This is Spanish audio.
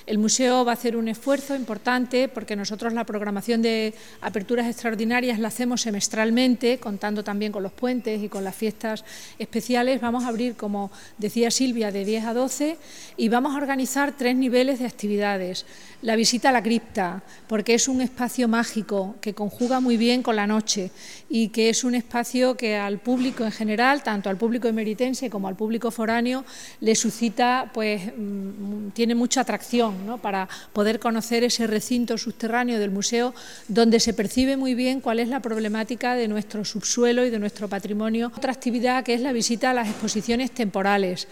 El museo va a hacer un esfuerzo importante porque nosotros la programación de aperturas extraordinarias la hacemos semestralmente, contando también con los puentes y con las fiestas especiales. Vamos a abrir, como decía Silvia, de 10 a 12 y vamos a organizar 3 niveles de actividades. La visita a la cripta, porque es un espacio mágico que conjuga muy bien con la noche y que es un espacio que al público en general, tanto al público emeritense como al público foráneo, le suscita, pues, tiene mucha atracción, ¿no?, para poder conocer ese recinto subterráneo del museo donde se percibe muy bien cuál es la problemática de nuestro subsuelo y de nuestro patrimonio. Otra actividad que es la visita a las exposiciones temporales.